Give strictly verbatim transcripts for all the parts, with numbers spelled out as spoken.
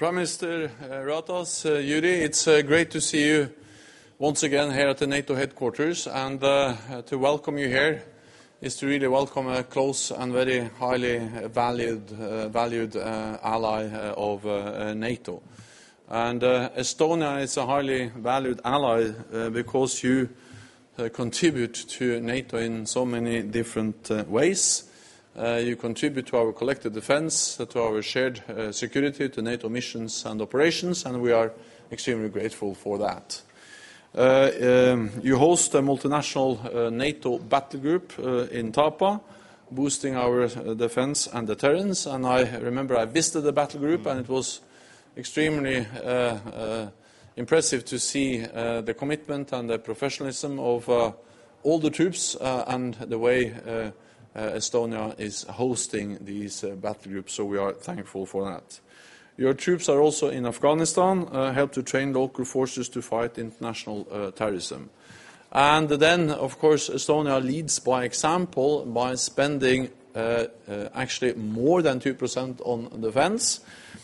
Prime Minister uh, Ratas, uh, Yuri, it's uh, great to see you once again here at the NATO headquarters, and uh, to welcome you here is to really welcome a close and very highly valued, uh, valued uh, ally uh, of uh, NATO. And uh, Estonia is a highly valued ally uh, because you uh, contribute to NATO in so many different uh, ways. Uh, you contribute to our collective defense, uh, to our shared uh, security, to NATO missions and operations, and we are extremely grateful for that. Uh, um, you host a multinational uh, NATO battle group uh, in Tapa, boosting our uh, defense and deterrence. And I remember I visited the battle group, and it was extremely uh, uh, impressive to see uh, the commitment and the professionalism of uh, all the troops uh, and the way uh, uh, Estonia is hosting these uh, battle groups, so we are thankful for that. Your troops are also in Afghanistan, uh, help to train local forces to fight international uh, terrorism. And then, of course, Estonia leads by example by spending uh, uh, actually more than two percent on defense,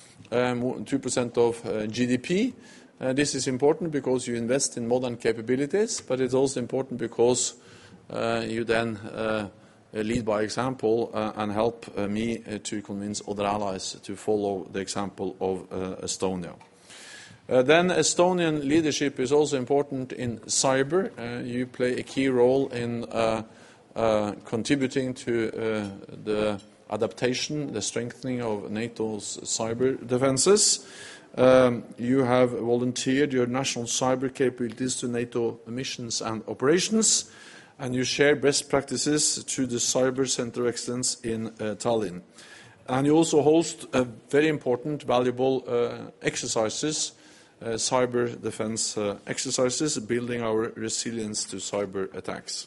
um, two percent of uh, G D P. Uh, this is important because you invest in modern capabilities, but it's also important because uh, you then uh, lead by example uh, and help uh, me uh, to convince other allies to follow the example of uh, Estonia. Uh, then Estonian leadership is also important in cyber. Uh, you play a key role in uh, uh, contributing to uh, the adaptation, the strengthening of NATO's cyber defenses. Um, you have volunteered your national cyber capabilities to NATO missions and operations, and you share best practices through the Cyber Center of Excellence in uh, Tallinn. And you also host uh, very important, valuable uh, exercises, uh, cyber defense uh, exercises, building our resilience to cyber attacks.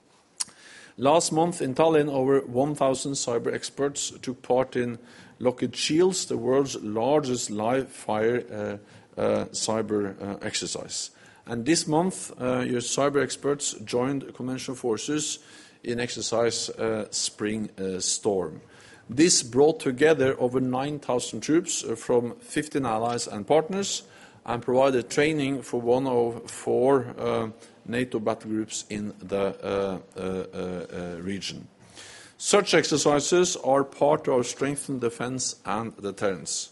Last month in Tallinn, over one thousand cyber experts took part in Lockheed Shields, the world's largest live-fire uh, uh, cyber uh, exercise. And this month, uh, your cyber experts joined conventional forces in exercise uh, Spring uh, Storm. This brought together over nine thousand troops uh, from fifteen allies and partners and provided training for one of four uh, NATO battle groups in the uh, uh, uh, region. Such exercises are part of our strengthened defense and deterrence.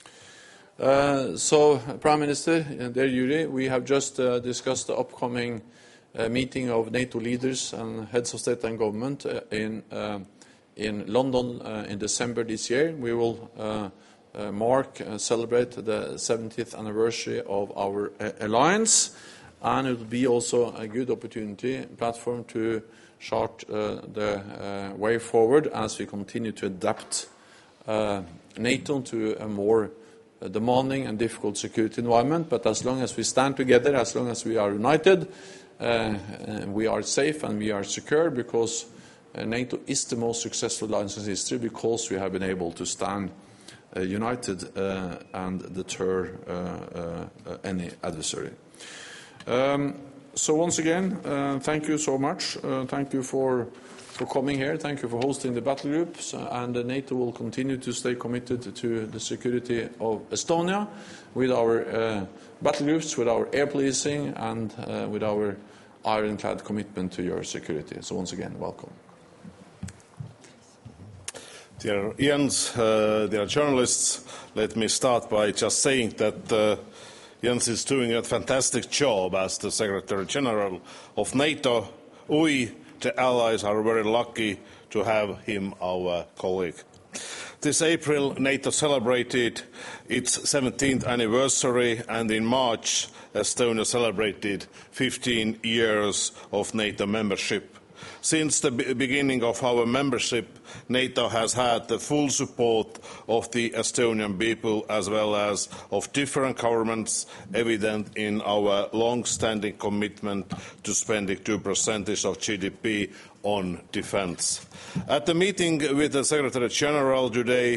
Uh, so, Prime Minister, uh, dear Yuri, we have just uh, discussed the upcoming uh, meeting of NATO leaders and heads of state and government uh, in, uh, in London uh, in December this year. We will uh, uh, mark and celebrate the seventieth anniversary of our uh, alliance, and it will be also a good opportunity, platform to chart uh, the uh, way forward as we continue to adapt uh, NATO to a more a demanding and difficult security environment, but as long as we stand together, as long as we are united, uh, we are safe and we are secure, because uh, NATO is the most successful alliance in history because we have been able to stand uh, united uh, and deter uh, uh, any adversary. Um, so once again, uh, thank you so much. Uh, thank you for for coming here. Thank you for hosting the battle groups, uh, and uh, NATO will continue to stay committed to the security of Estonia with our uh, battle groups, with our air policing, and uh, with our ironclad commitment to your security. So once again, welcome. Dear Jens, uh, dear journalists, let me start by just saying that uh, Jens is doing a fantastic job as the Secretary General of NATO. We, the allies, are very lucky to have him our colleague. This April, NATO celebrated its seventeenth anniversary, and in March, Estonia celebrated fifteen years of NATO membership. Since the beginning of our membership, NATO has had the full support of the Estonian people as well as of different governments, evident in our long-standing commitment to spending two percent of G D P on defence. At the meeting with the Secretary General today,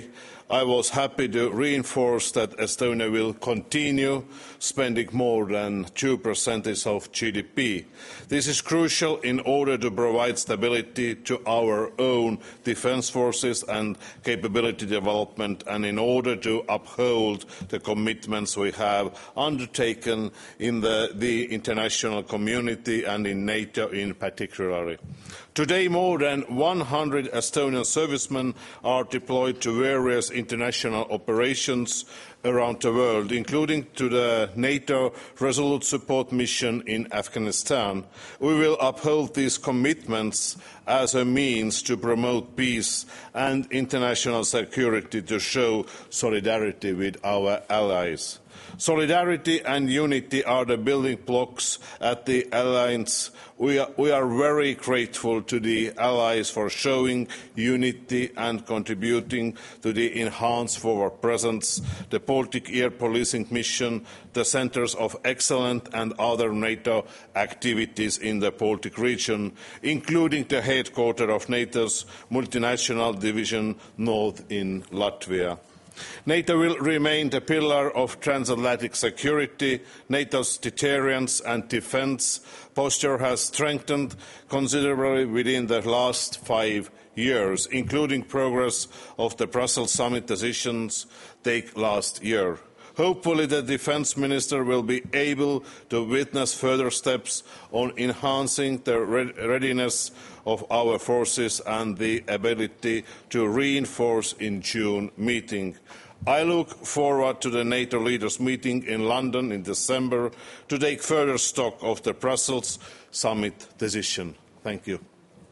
I was happy to reinforce that Estonia will continue spending more than two percent of G D P. This is crucial in order to provide stability to our own defence forces and capability development, and in order to uphold the commitments we have undertaken in the, the international community and in NATO in particular. Today, more than one hundred Estonian servicemen are deployed to various international operations around the world, including to the NATO Resolute Support Mission in Afghanistan. We will uphold these commitments as a means to promote peace and international security, to show solidarity with our allies. Solidarity and unity are the building blocks at the alliance. We are, we are very grateful to the allies for showing unity and contributing to the enhanced forward presence, the Baltic Air Policing Mission, the Centres of Excellence and other NATO activities in the Baltic region, including the headquarters of NATO's multinational division North in Latvia. NATO will remain the pillar of transatlantic security. NATO's deterrence and defence posture has strengthened considerably within the last five years, including progress of the Brussels summit decisions taken last year. Hopefully, the Defence Minister will be able to witness further steps on enhancing the readiness of our forces and the ability to reinforce in June meeting. I look forward to the NATO leaders meeting in London in December to take further stock of the Brussels summit decision. Thank you.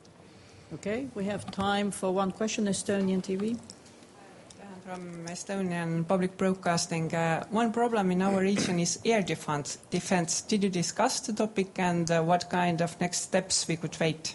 Okay, we have time for one question. Estonian T V. From Estonian Public Broadcasting. Uh, one problem in our region is air defense. defense. Did you discuss the topic, and uh, what kind of next steps we could wait?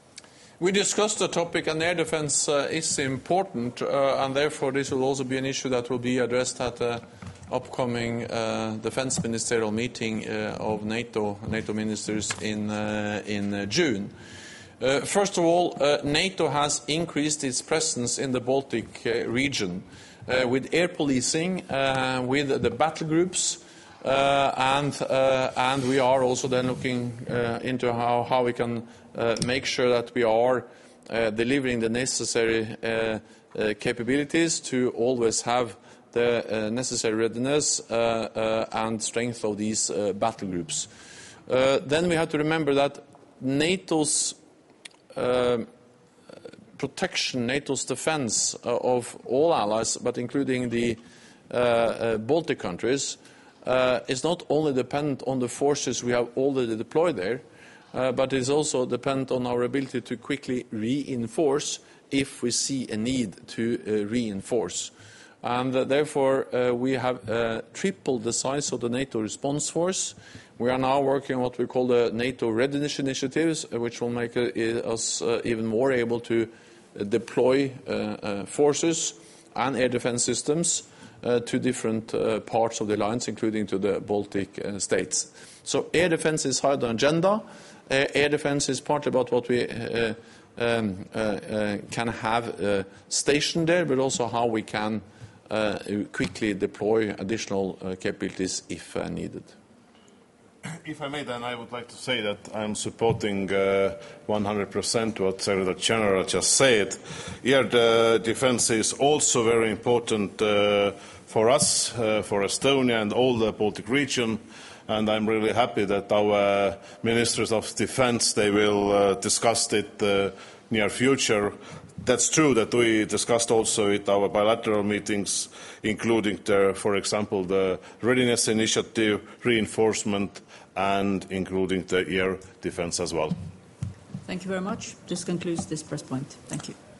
We discussed the topic, and air defense uh, is important, uh, and therefore this will also be an issue that will be addressed at the upcoming uh, defense ministerial meeting uh, of NATO, NATO ministers in, uh, in uh, June. Uh, first of all, uh, NATO has increased its presence in the Baltic uh, region uh, with air policing, uh, with the battle groups, uh, and, uh, and we are also then looking uh, into how, how we can uh, make sure that we are uh, delivering the necessary uh, uh, capabilities to always have the uh, necessary readiness uh, uh, and strength of these uh, battle groups. Uh, then we have to remember that NATO's Uh, protection, NATO's defense uh, of all allies, but including the uh, uh, Baltic countries, uh, is not only dependent on the forces we have already deployed there, uh, but is also dependent on our ability to quickly reinforce if we see a need to uh, reinforce. And uh, therefore, uh, we have uh, tripled the size of the NATO response force. We are now working on what we call the NATO readiness initiatives, uh, which will make uh, us uh, even more able to uh, deploy uh, uh, forces and air defense systems uh, to different uh, parts of the alliance, including to the Baltic uh, states. So air defense is high on the agenda. Uh, air defense is partly about what we uh, um, uh, uh, can have uh, stationed there, but also how we can uh, quickly deploy additional uh, capabilities if uh, needed. If I may, then I would like to say that I'm supporting uh, one hundred percent what Secretary General just said. Air uh, defense is also very important uh, for us, uh, for Estonia and all the Baltic region. And I'm really happy that our ministers of defense, they will uh, discuss it uh, near future. That's true that we discussed also at our bilateral meetings, including, the, for example, the readiness initiative, reinforcement, and including the air defense as well. Thank you very much. This concludes this press point. Thank you.